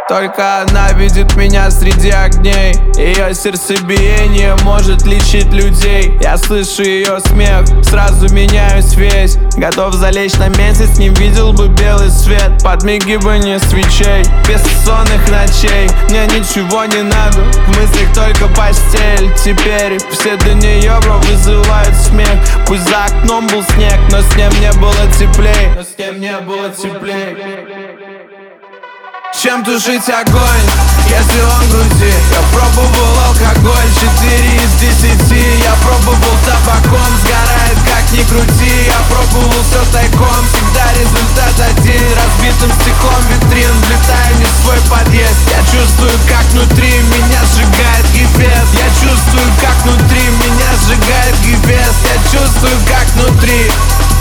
Только она видит меня среди огней. Ее сердцебиение может лечить людей. Я слышу ее смех, сразу меняюсь весь. Готов залечь на месяц, не видел бы белый свет. Подмигивание свечей, бессонных ночей. Мне ничего не надо, в мыслях только постель. Теперь все для нее, бро, вызывают смех. Пусть за окном был снег, но с ним не было теплей. Чем тушить огонь, если он в груди? Я пробовал алкоголь, 4 из 10. Я пробовал табаком, сгорает как ни крути. Я пробовал все тайком, всегда результат один. Разбитым стеклом витрин, влетаю не в свой подъезд. Я чувствую, как внутри меня сжигает гефест. Я чувствую, как внутри меня сжигает гефест. Я чувствую, как внутри.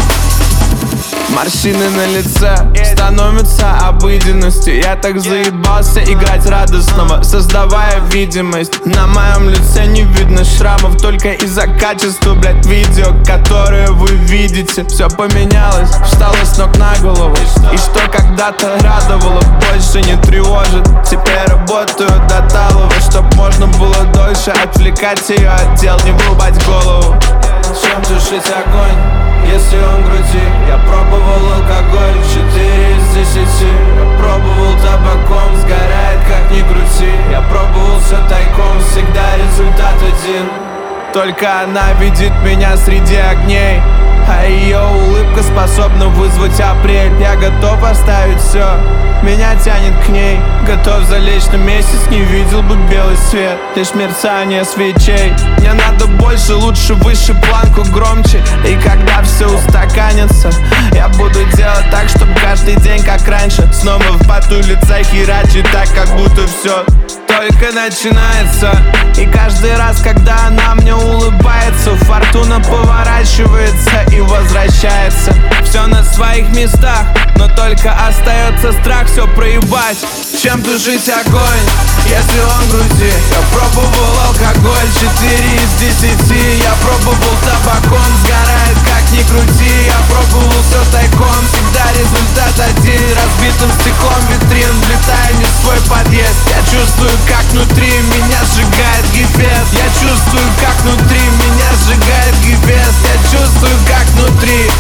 Морщины на лице становятся обыденностью. Я так заебался играть радостного, создавая видимость. На моем лице не видно шрамов, только из-за качества, блять, видео, которые вы видите. Все поменялось, встало с ног на голову. И что когда-то радовало, больше не тревожит. Теперь работаю до талого, чтоб можно было дольше отвлекать ее от дел, не врубать голову. Чем тушить огонь, если он в груди? Я пробовал алкоголь, 4 из 10. Я пробовал табаком, сгорает как ни крути. Я пробовал все тайком, всегда результат один. Только она видит меня среди огней, а ее улыбка способна вызвать апрель. Я готов оставить все, меня тянет к ней. Готов залечь на месяц, не видел бы белый свет. Лишь мерцание свечей. Мне надо больше, лучше, выше, планку громче. И когда все устаканится, я буду делать так, чтобы каждый день как раньше. Снова в поту лица херачить так, как будто все только начинается. И каждый раз, когда она мне улыбается, фортуна поворачивается и возвращается. Все на своих местах, но только остается страх все проебать. Чем тушить огонь, если он в груди? Я пробовал алкоголь, 4 из 10. Я пробовал табаком, сгорает как ни крути. Я пробовал все тайком, всегда результат один. Разбитым стеклом витрин, влетаю не в свой подъезд. Я чувствую, как внутри меня сжигает гефест. Я чувствую, как внутри меня сжигает гефест. Я чувствую, как внутри.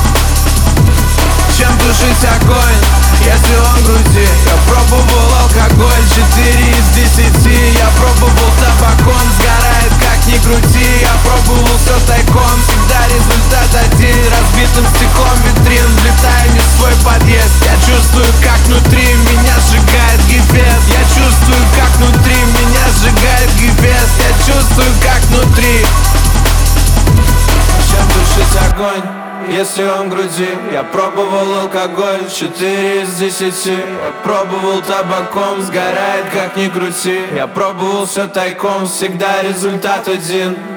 Чем тушить огонь, если он в груди? Я пробовал алкоголь, 4 из 10. Я пробовал табаком, сгорает как ни крути. Я пробовал все тайком, всегда результат один. Разбитым стеклом витрин, влетаю не в свой подъезд. Я чувствую, как внутри меня сжигает гефест. Я чувствую, как внутри меня сжигает гефест. Я чувствую, как внутри. Чем тушить огонь, если он в груди? Я пробовал алкоголь, 4 из 10. Я пробовал табаком, сгорает как ни крути. Я пробовал все тайком, всегда результат один.